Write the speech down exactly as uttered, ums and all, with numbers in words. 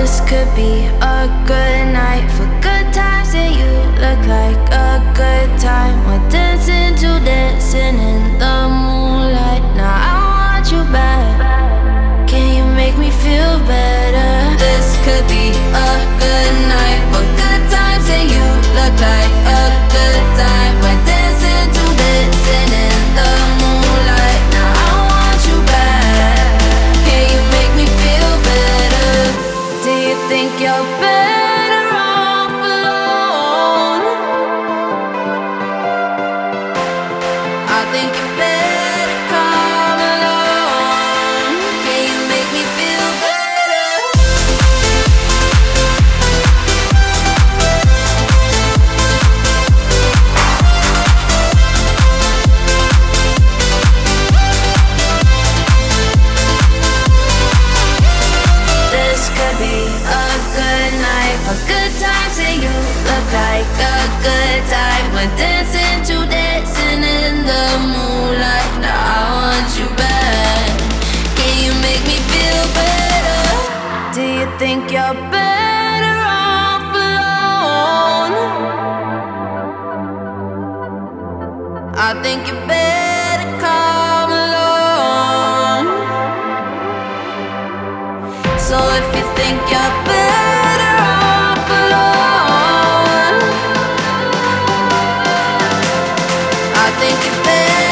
This could be a good night for good times, and you look like a good time. We're dancing to dancing in the moonlight. Now I want you back. Can you make me feel better? This could be a good night for good times, and you look like a good time. We're dancing to dancing in the moonlight. Now I want you back. Can you make me feel better? Do you think you're better off alone? I think you better come along. Can you make me feel better? This could be a good night for good times, and you look like a good time. We're dancing to dancing in the moonlight. Now I want you back. Can you make me feel better? Do you think you're better off alone? I think you better come along. So if you think you're better off alone, I think you better